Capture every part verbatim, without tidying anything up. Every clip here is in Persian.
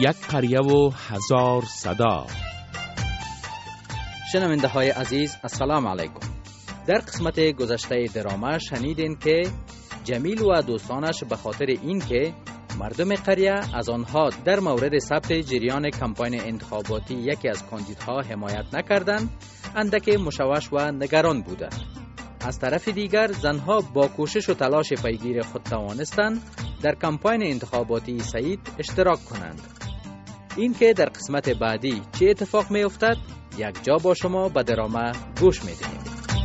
یک قریه و هزار صدا. شنونده های عزیز السلام علیکم. در قسمت گذشته دراما شنیدین که جمیل و دوستانش به خاطر این که مردم قریه از آنها در مورد ثبت جریان کمپاین انتخاباتی یکی از کاندیدها حمایت نکردند، اندک مشوش و نگران بودند. از طرف دیگر زنها با کوشش و تلاش پیگیر خود توانستند در کمپاین انتخاباتی سعید اشتراک کنند. این که در قسمت بعدی چه اتفاق می افتد یک جا با شما به دراما گوش می دهیم.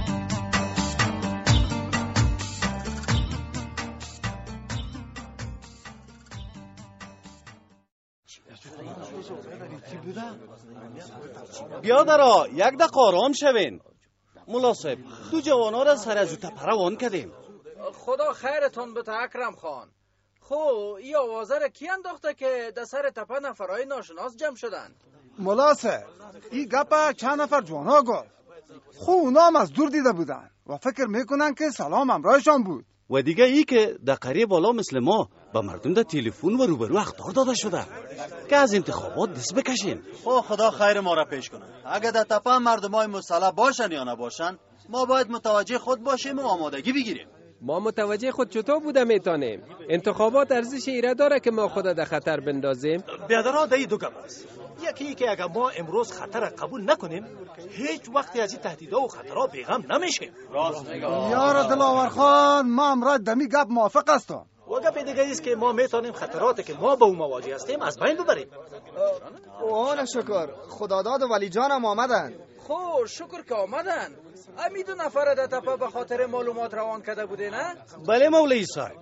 بیادرها یک دقیقه آرام شوین. ملا صاحب دو جوانا را سر از تپه روان کردیم. خدا خیرتون بده اکرم خان. خو ای آوازه را کی انداخته که در سر تپه نفرهای ناشناس جمع شدند؟ ملا صاحب این گپ چند نفر جوانا گفت. خو اونا هم از دور دیده بودن و فکر میکنن که سلام همراهشان بود. و دیگه ای که در قریه بالا مثل ما به مردم در تلفن و روبرو اخطار داده شده که از انتخابات دست بکشین. خب خدا خیر ما را پیش کنه. اگر در تپه مردمای مسلح باشن یا نباشن، ما باید متوجه خود باشیم و آمادگی بگیریم. ما متوجه خود چطور بوده میتونیم؟ انتخابات ارزش ایره داره که ما خود در خطر بندازیم؟ بیادرها در دو گپ است. یکی ای که اگر ما امروز خطر قبول نکنیم هیچ وقتی از این تهدیدها و خطرها بیغم نمیشیم. یار دلاور خان ما امروز دمی گپ موافق هستم. و گپ دیگه است که ما میتونیم خطراتی که ما با اون مواجه هستیم از بین ببریم. اوه شکر خداداد و ولی جان هم آمدن. خو شکر که آمدن. امی دو نفر در تپه به خاطر معلومات روان کرده بوده نه؟ بله مولوی صاحب.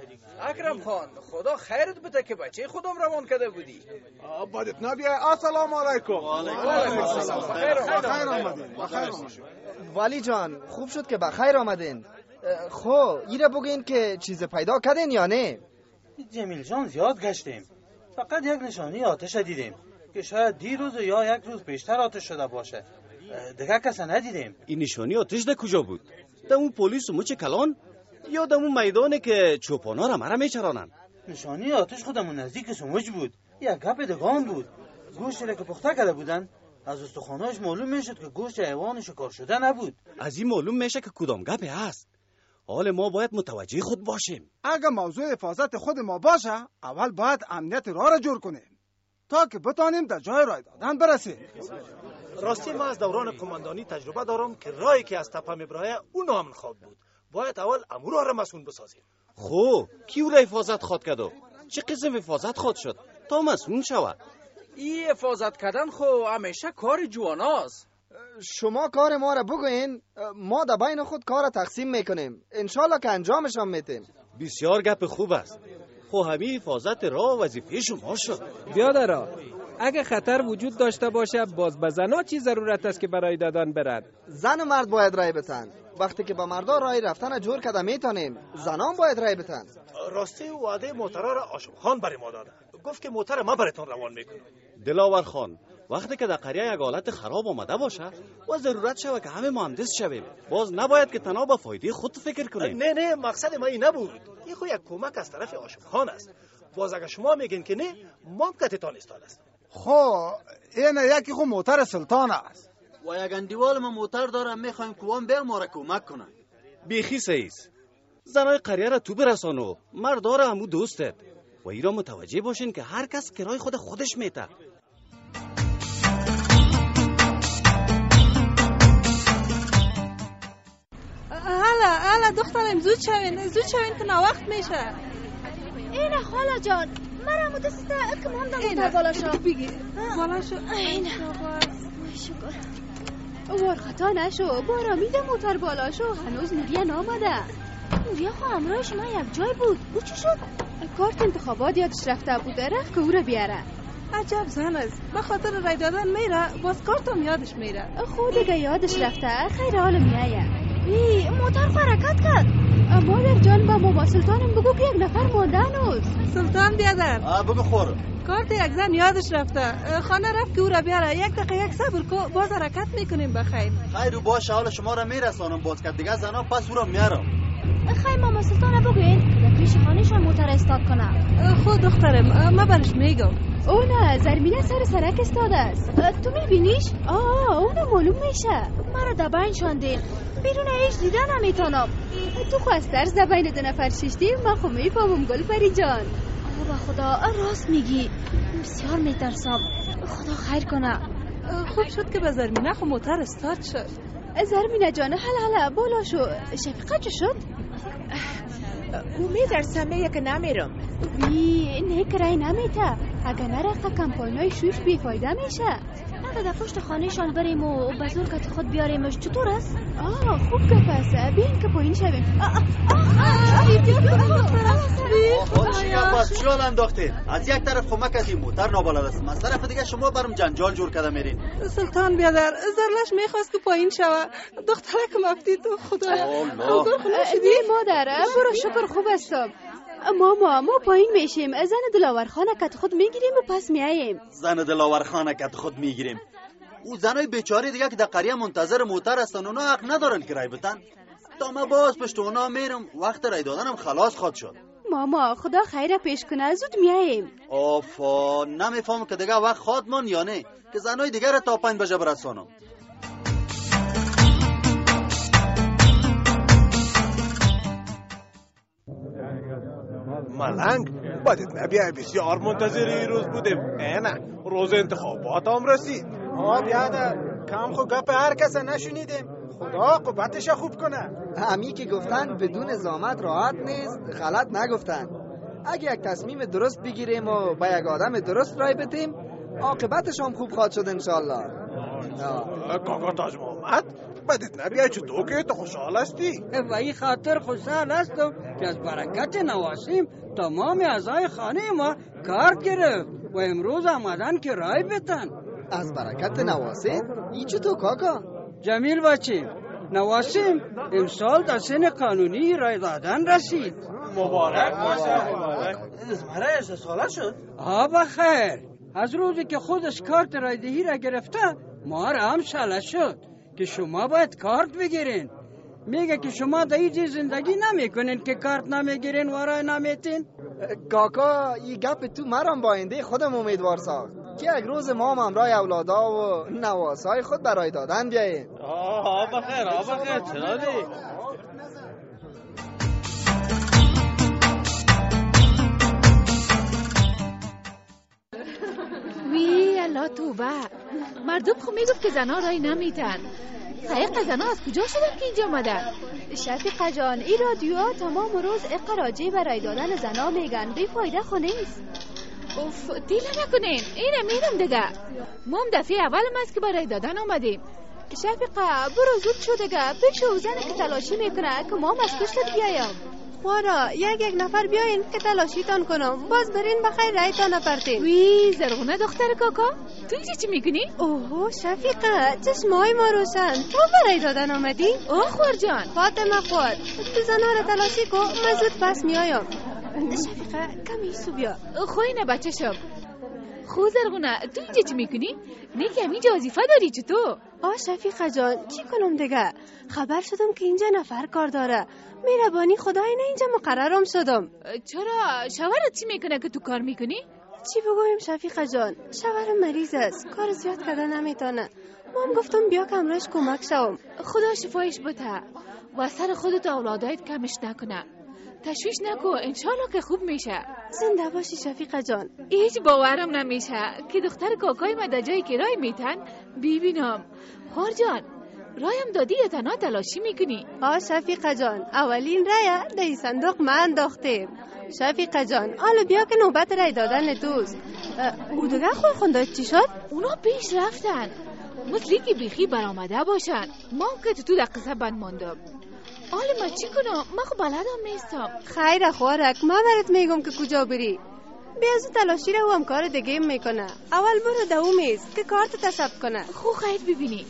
اکرم خان خدا خیرت بده که بچه خودم روان کرده بودی. بدت نبیه. السلام علیکم. و علیکم السلام. بخیر آمدین. بخیر آمدین. ولی جان خوب شد که بخیر آمدین. خو ایره بگین که چیز پیدا کردین یا نه؟ جمیل جان زیاد گشتیم. فقط یک نشانی آتش دیدیم که شاید دیروز یا یک روز پیشتر آتش شده باشه. دیگه کس ندیدیم. این نشانی آتش در کجا بود؟ در اون پلیس و مچ کلان یا در اون میدانه که چوپانا را مرا میچرانن؟ نشانی آتش خودمون نزدیک سموج بود. یک گپ دگان بود. گوشتی را که پخته کرده بودن از استخواناش معلوم میشد که گوشت حیوان شکار شده نبود. از این معلوم میشه که کدام گپی هست. حال ما باید متوجه خود باشیم. اگه موضوع حفاظت خود ما باشه اول باید امنیت راه را جور کنیم تا که بتانیم در جای رای دادن برسیم. راستی ما از دوران کماندانی تجربه دارم که راهی که از تپه میبره اون امن خواب بود. باید اول امور را مسئول بسازیم. خو کی او را حفاظت خواد کدو؟ چه قسم حفاظت خواد شد تا مسئول شود؟ این حفاظت کردن خو همیشه کار جواناست. شما کار ما را بگوین ما در بین خود کار را تقسیم میکنیم. انشالله که انجامش هم میتیم. بسیار گپ خوب است. خو همین حفاظت راه وظیفه شما شد. بیادرها اگه خطر وجود داشته باشه باز به زنها چی ضرورت است که برای دادن برد؟ زن و مرد باید رای بتن. وقتی که با مردا رای رفتن جور کده میتونیم زنان باید رای بتن. راستی وعده موترا را آشم خان برای ما داده. گفت که موتر ما براتون روان میکنه. دلاور خان وقتی که در قریه یک حالت خراب آمده باشه و ضرورت شود که همه مهندس شویم باز نباید که تنها به فایده خود فکر کنیم. نه نه مقصد ما این نبود. این خو یک کمک از طرف آشم خان است. باز اگر شما میگین که نه ما کتتان استاد است. خو این یکی خو موتر سلطان است و یک اندیوال ما موتر دارم میخوایم کوان به ما را کمک کنن. بیخی سیز زنای قریه را تو برسانو مردا را همو دوستت و ایرا متوجه باشین که هر کس کرای خود خودش میته. هلا هلا دخترم زود شوین زود شوین که وقت میشه. اینه خاله جان مرا مدسته اکم هم در موتر بالا شو بگی بالا شو. اینه شکر وار خطا نشو بارا میده موتر بالا شو. هنوز نوریه نامده. نوریه خو همراه شما یک جای بود. او چی شد؟ کارت انتخابات یادش رفته بوده رفت که او را بیاره. عجب زن است به خاطر رای دادن میره باز کارتم یادش میره. خود دیگه یادش رفته خیر حال میایه. ای موتر خو حرکت کرد. مادر جان با ما با سلطانم بگو که یک نفر مانده هنوز. سلطان بیادر آه بگو خور. کارت یک زن یادش رفته خانه رفت که او را بیاره. یک دقیقه یک صبر کو باز حرکت میکنیم بخیر. خیر باشه حالا شما را میرسانم باز که دیگه زنا پس او را میارم. خیلی ماما سلطانه بگوین در پیش خانهشان موتر استاد کنه. خود دخترم ما برش میگم. او نه زرمینه سر سرک استاده است. تو میبینیش؟ آه اونو معلوم میشه. مرا دبین شاندین بیرون هیچ دیدن نمیتونم. تو خواست درز دبین دو نفر ششتیم ما خو میفهمم گل پری جان. آه با خدا راست میگی بسیار میترسم. خدا خیر کنه. خوب شد که به زرمینه خو موتر استاد شد. زرمینه جان هلا هلا بالا شو. شفیقه چه شد؟ او میترسم میگه که نمیرم. وی نکرای نمیته. اگه نرقه کمپاینای شویش بیفایده میشه. اگه در پشت خانهشان بریم و بزرگت خود بیاریمش چطور است؟ آه خوب که پس بیاین که پایین شویم. آه آه چی حال انداخته؟ از یک طرف کمک از این موتر نابلد است، از طرف دیگه شما برام جنجال جور کرده میرین. سلطان بیادر زرلش میخواست که پایین شوه. دخترک مفتی تو خدایا. نه مادر برو شکر خوب استم. ماما ما پایین میشیم زن دلاورخانه کت خود میگیریم و پس میاییم. زن دلاورخانه کت خود میگیریم. او زنای بیچاره دیگه که در قریه منتظر موتر هستن اونا حق ندارن که رای بدن. تا ما باز پشت اونا میرم وقت رای دادنم خلاص خواد شد. ماما خدا خیر پیش کنه زود میاییم. آفا نمیفهم که دیگه وقت خواد من یا نه که زنای دیگه را تا پنج بجه برسانم. ملنگ بدت نبیه بسیار منتظر این روز بودیم. اینه روز انتخابات هم رسید. آه بیادر کم خو گپ هر کس نشنیدیم. خدا قوتش خوب کنه. همی که گفتن بدون زامت راحت نیست غلط نگفتن. اگه یک تصمیم درست بگیریم و با یک آدم درست رای بدیم عاقبتش هم خوب خواهد شد انشالله. کاکا تاج محمد بدت نبیه چطور که تو خوشحال هستی؟ و این خاطر خوشحال هستم که از برکت نواسیم تمام اعضای خانه ما کارت گرفت و امروز آمدن که رای بدن. از برکت نواسیم؟ این چطور کاکا؟ جمیل بچه نواسیم امسال در سن قانونی رای دادن رسید. مبارک باشه. مبارک. ازمره اشت ساله شد؟ آه بخیر. از روزی که خودش کارت رایدهی را گرفته ما را هم ساله شد که شما باید کارت بگیرین. میگه که شما در اینجا زندگی نمیکنین که کارت نمیگیرین و رای نمیتین. کاکا این گپ تو مرام با آینده خودم امیدوار ساخت که یک روز ما هم همراه اولادا و نواسای خود برای دادن بیاییم. آه بخیر آه بخیر چرا دی؟ وی الله توبه. مردم خو میگفت که زنا رای نمیتن. حقیقت زنا از کجا شدن که اینجا آمدن؟ شفیقه جان این رادیوها تمام روز اقراجی برای دادن زنا میگن بی فایده خو نیست. اوف دیله نکنین اینه میرم دیگه. ما هم دفعه اولم است که برای دادن آمدیم. شفیقه برو زود شو دیگه بشو زنه که تلاشی میکنه که ما هم از پشتت بیایم. خورا یک یک نفر بیاین که تلاشیتان کنم باز برین بخیر رایتان نپرتین. وی زرغونه دختر کاکا تو اینجا چی میکنی؟ اوه شفیقه چشمای ما روشن تو برای دادن آمدی؟ اوه خور جان فاطمه خور تو زنها را تلاشی کن من زود پس میایم. شفیقه کمی سو بیا. خوینه بچه شم. خو زرغونه تو اینجا چی میکنی؟ نه که همینجا وظیفه داری چطور؟ آه شفیقه جان چی کنم دیگه؟ خبر شدم که اینجا نفر کار داره. میربانی خدای نه اینجا مقررم شدم. چرا؟ شوهرت چی میکنه که تو کار میکنی؟ چی بگویم شفیقه جان؟ شوهرم مریض است کار زیاد کردن نمیتونه. ما هم گفتم بیا که امرش کمک شوم. خدا شفایش بده و سر خودت اولادایت کمش نکنه. تشویش نکو انشالله که خوب میشه. زنده باشی شفیقه جان. هیچ باورم نمیشه که دختر کاکای ما در جایی که رای میتن ببینم. خور جان رایم دادی یا تنها تلاشی میکنی؟ آه شفیقه جان اولین رای در این صندوق من انداختیم. شفیقه جان حالا بیا که نوبت رای دادن دوست. او دیگه خوی خونداد چی شد؟ اونا پیش رفتن مثلی که بیخی برآمده باشن. ما که تو در قصه بند ماندم. حالا ما چی کنم؟ ما خب بلدم نیستم. خیر خورک ما برات میگم که کجا بری. بیا زود تلاشی رو هم کار دیگه میکنه. اول برو دو میز که کارت تصب کنه. خو خیر ببینی.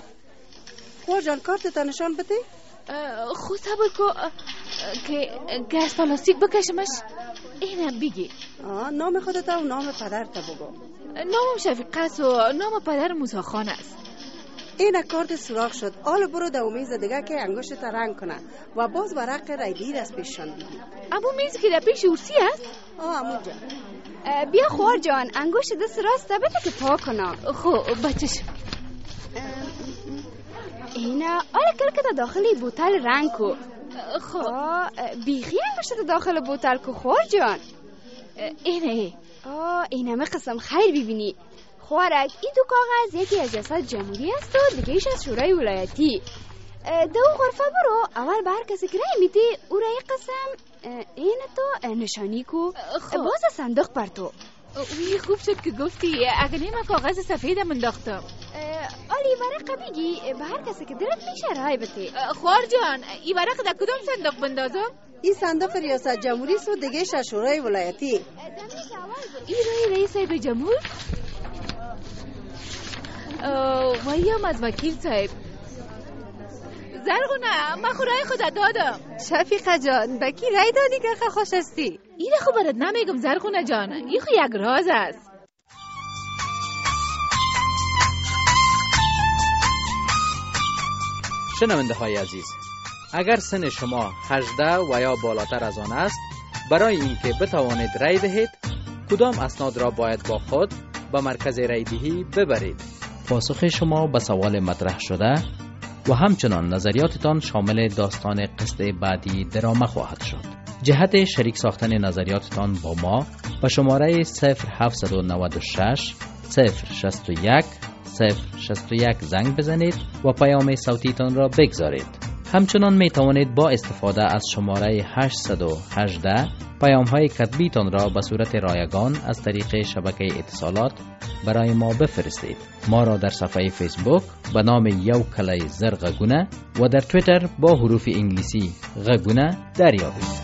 خور جان کارت تا نشان بده. خو صبر کو که گاز پلاستیک بکشمش. اینم بگی. آه نام خودت و نام پدرت بگو. نامم شفیقه است و نام پدر موسی خان است. این کارت سوراخ شد. حالا برو در میز دیگه که انگشت رنگ کنه و باز ورق رایدهی از پیششان بگیر. امو میز که در پیش اورسی است؟ آه امو جان. بیا خوار جان، انگشت دست راست بده که پاک کنم. خب بچش. اینا حالا کل که داخلی بوتل رنگ کو. خب بیخی انگشت داخل بوتل کو خوار جان. اینه آه اینه می قسم خیر ببینی خوارک. این دو کاغذ یکی از ریاست جمهوری است و دیگه ایش از شورای ولایتی. دو غرفه برو اول به هر کسی که رای میدی او رای قسم این تو نشانی کو. باز صندوق پر تو. وی خوب شد که گفتی، اگه نیمه کاغذ سفید منداختم. آلی ورق بگی به هر کسی که دلت میشه رای بده. خوار جان این ورق در کدام صندوق بندازم؟ این صندوق ریاست جمهوری است و دیگه ایش از شورای ولایتی. این رای رئیس به جمهور؟ ویم از وکیل صاحب. زرغونه من خورای خودت دادم. شفیقه جان بکی رای دادی که خوش هستی؟ این خو برات نمیگم زرغونه جان، این خو یک راز است. شنونده های عزیز، اگر سن شما هجده و یا بالاتر از آن است، برای اینکه بتوانید رای دهید کدام اسناد را باید با خود به مرکز رای دهی ببرید؟ پاسخ شما به سوال مطرح شده و همچنان نظریاتتان شامل داستان قسط بعدی درامه خواهد شد. جهت شریک ساختن نظریاتتان با ما به شماره صفر هفت نه شش صفر شش یک صفر شش یک زنگ بزنید و پیام صوتیتان را بگذارید. همچنان می توانید با استفاده از شماره هشت یک هشت پیام های کتبیتان را به صورت رایگان از طریق شبکه اتصالات برای ما بفرستید. ما را در صفحه فیسبوک به نام یو کلای زر غگونه و در تویتر با حروف انگلیسی غگونه دریابید.